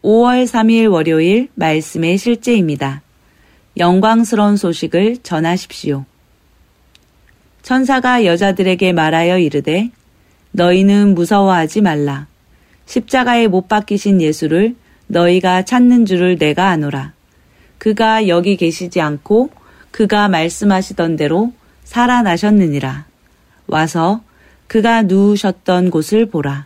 5월 3일 월요일 말씀의 실제입니다. 영광스러운 소식을 전하십시오. 천사가 여자들에게 말하여 이르되 너희는 무서워하지 말라. 십자가에 못 박히신 예수를 너희가 찾는 줄을 내가 아노라. 그가 여기 계시지 않고 그가 말씀하시던 대로 살아나셨느니라. 와서 그가 누우셨던 곳을 보라.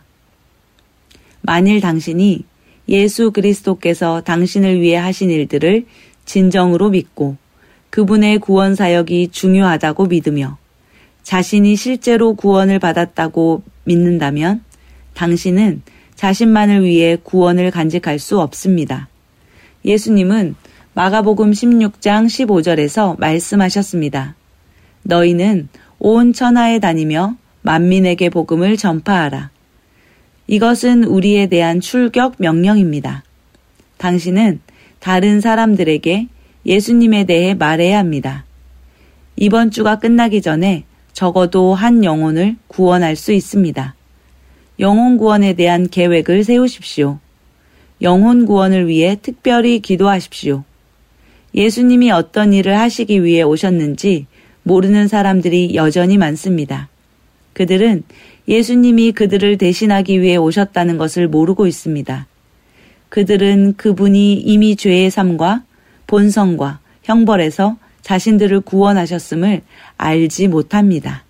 만일 당신이 예수 그리스도께서 당신을 위해 하신 일들을 진정으로 믿고 그분의 구원 사역이 중요하다고 믿으며 자신이 실제로 구원을 받았다고 믿는다면 당신은 자신만을 위해 구원을 간직할 수 없습니다. 예수님은 마가복음 16장 15절에서 말씀하셨습니다. 너희는 온 천하에 다니며 만민에게 복음을 전파하라. 이것은 우리에 대한 출격 명령입니다. 당신은 다른 사람들에게 예수님에 대해 말해야 합니다. 이번 주가 끝나기 전에 적어도 한 영혼을 구원할 수 있습니다. 영혼 구원에 대한 계획을 세우십시오. 영혼 구원을 위해 특별히 기도하십시오. 예수님이 어떤 일을 하시기 위해 오셨는지 모르는 사람들이 여전히 많습니다. 그들은 예수님이 그들을 대신하기 위해 오셨다는 것을 모르고 있습니다. 그들은 그분이 이미 죄의 삶과 본성과 형벌에서 자신들을 구원하셨음을 알지 못합니다.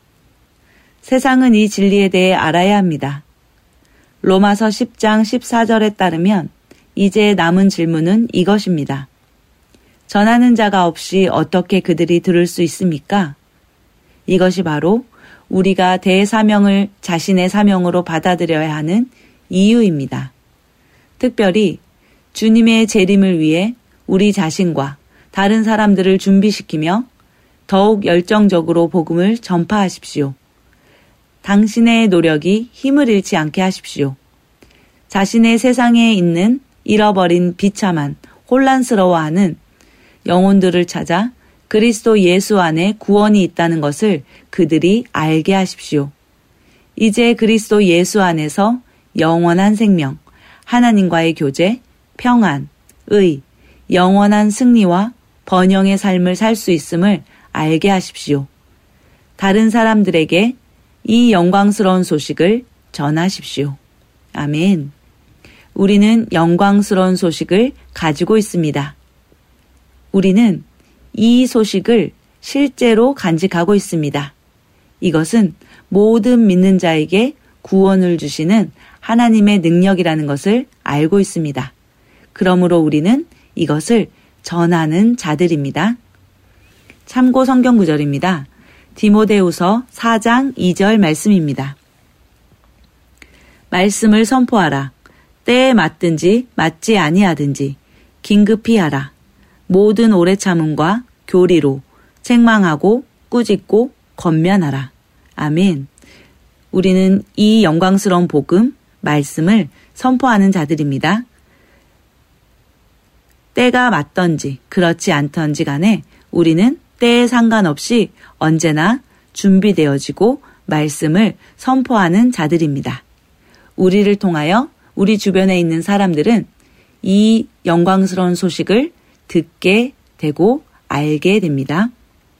세상은 이 진리에 대해 알아야 합니다. 로마서 10장 14절에 따르면 이제 남은 질문은 이것입니다. 전하는 자가 없이 어떻게 그들이 들을 수 있습니까? 이것이 바로 우리가 대사명을 자신의 사명으로 받아들여야 하는 이유입니다. 특별히 주님의 재림을 위해 우리 자신과 다른 사람들을 준비시키며 더욱 열정적으로 복음을 전파하십시오. 당신의 노력이 힘을 잃지 않게 하십시오. 자신의 세상에 있는 잃어버린 비참한 혼란스러워하는 영혼들을 찾아 그리스도 예수 안에 구원이 있다는 것을 그들이 알게 하십시오. 이제 그리스도 예수 안에서 영원한 생명, 하나님과의 교제, 평안, 의, 영원한 승리와 번영의 삶을 살 수 있음을 알게 하십시오. 다른 사람들에게 이 영광스러운 소식을 전하십시오. 아멘. 우리는 영광스러운 소식을 가지고 있습니다. 우리는 이 소식을 실제로 간직하고 있습니다. 이것은 모든 믿는 자에게 구원을 주시는 하나님의 능력이라는 것을 알고 있습니다. 그러므로 우리는 이것을 전하는 자들입니다. 참고 성경 구절입니다. 디모데후서 4장 2절 말씀입니다. 말씀을 선포하라. 때에 맞든지 맞지 아니하든지 긴급히 하라. 모든 오래 참음과 교리로 책망하고 꾸짖고 권면하라. 아멘. 우리는 이 영광스러운 복음, 말씀을 선포하는 자들입니다. 때가 맞던지 그렇지 않던지 간에 우리는 때에 상관없이 언제나 준비되어지고 말씀을 선포하는 자들입니다. 우리를 통하여 우리 주변에 있는 사람들은 이 영광스러운 소식을 듣게 되고 알게 됩니다.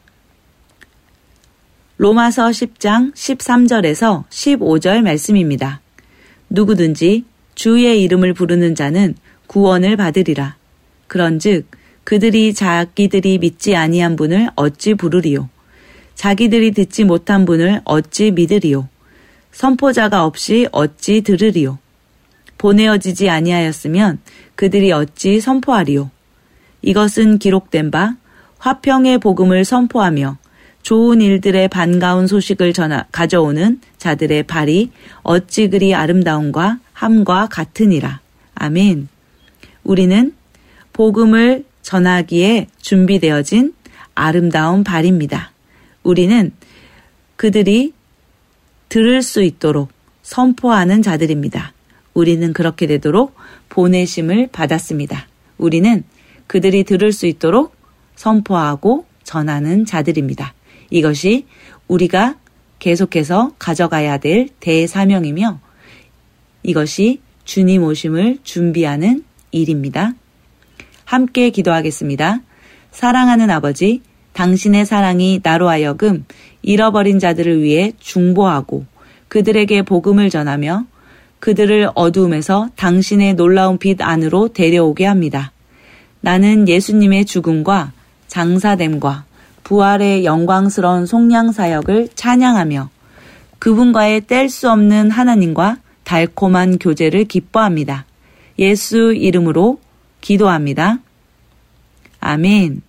로마서 10장 13절에서 15절 말씀입니다. 누구든지 주의 이름을 부르는 자는 구원을 받으리라. 그런즉 그들이 자기들이 믿지 아니한 분을 어찌 부르리요. 자기들이 듣지 못한 분을 어찌 믿으리요. 선포자가 없이 어찌 들으리요. 보내어지지 아니하였으면 그들이 어찌 선포하리요. 이것은 기록된 바 화평의 복음을 선포하며 좋은 일들의 반가운 소식을 가져오는 자들의 발이 어찌 그리 아름다움과 함과 같으니라. 아멘. 우리는 복음을 전하기에 준비되어진 아름다운 발입니다. 우리는 그들이 들을 수 있도록 선포하는 자들입니다. 우리는 그렇게 되도록 보내심을 받았습니다. 우리는 그들이 들을 수 있도록 선포하고 전하는 자들입니다. 이것이 우리가 계속해서 가져가야 될 대사명이며 이것이 주님 오심을 준비하는 일입니다. 함께 기도하겠습니다. 사랑하는 아버지, 당신의 사랑이 나로 하여금 잃어버린 자들을 위해 중보하고 그들에게 복음을 전하며 그들을 어두움에서 당신의 놀라운 빛 안으로 데려오게 합니다. 나는 예수님의 죽음과 장사됨과 부활의 영광스러운 속량 사역을 찬양하며 그분과의 뗄 수 없는 하나님과 달콤한 교제를 기뻐합니다. 예수 이름으로 기도합니다. 아멘.